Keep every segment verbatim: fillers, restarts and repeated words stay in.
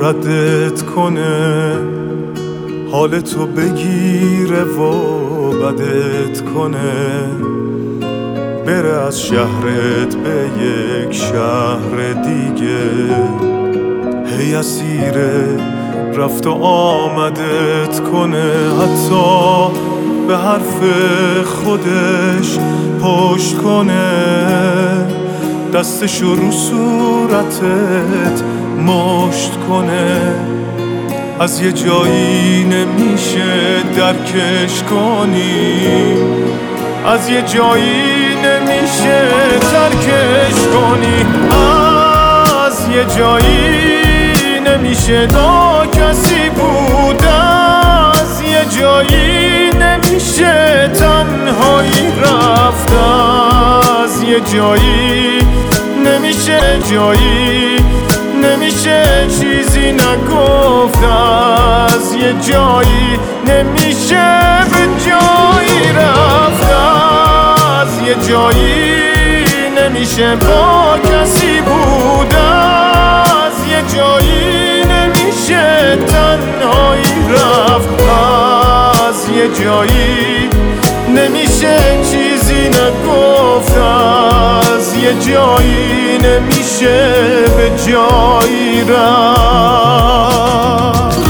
ردت کنه، حالتو بگیره و بدت کنه، بره از شهرت به یک شهر دیگه، هی اسیره رفت و آمدت کنه، حتی به حرف خودش پشت کنه، دستشو رو صورتت مشت کنه، از یه جایی نمیشه درکش کنی، از یه جایی نمیشه ترکش کنی، از یه جایی نمیشه با کسی بود، از یه جایی نمیشه تنهایی رفت، از یه جایی نمیشه جایی نمیشه چیزی نگفت، از یه جایی نمیشه به جایی رفت، از یه جایی نمیشه با کسی بود، از یه جایی نمیشه تنهایی رفت، از یه جایی نمیشه چیزی نگفت، از یه جایی نمیشه به جایی رفت.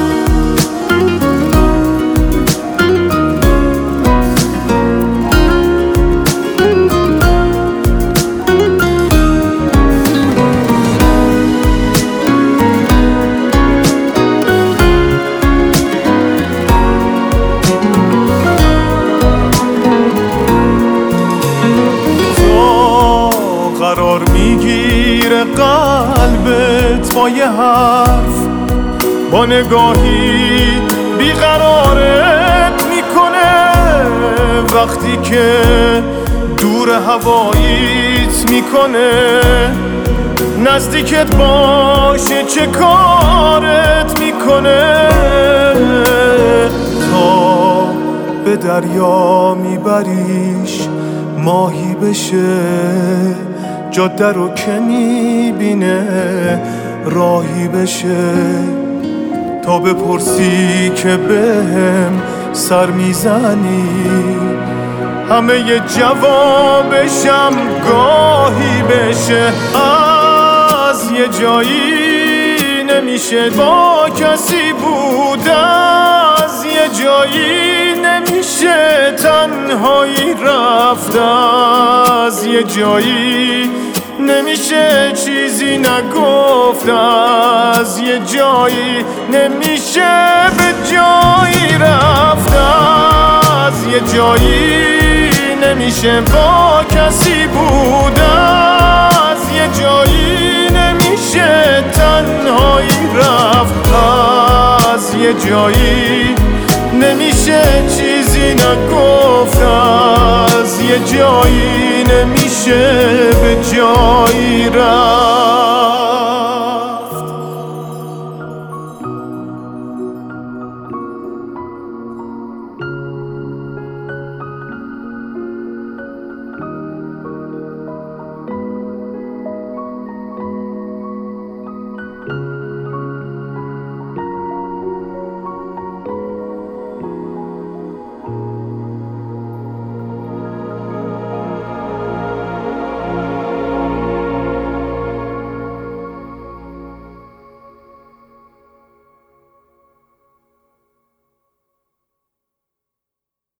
قرار میگیره قلبت با یه حرف، با نگاهی بیقرارت میکنه، وقتی که دور هواییت میکنه، نزدیکت باشه چه کارت میکنه، تا به دریا میبریش ماهی بشه، جاده رو که میبینه راهی بشه، تا بپرسی که بهم سر میزنی، همه ی جوابشم گاهی بشه، از یه جایی نمیشه با کسی بود، از یه جایی نمیشه تنهایی رفت، از یه جایی نمیشه چیزی نگفت، از یه جایی نمیشه به جایی رفت، از یه جایی نمیشه با کسی بود، از یه جایی نمیشه تنهایی رفت، از یه جایی نمیشه چیزی نگفت، از یه جایی نمیشه به جایی رفت.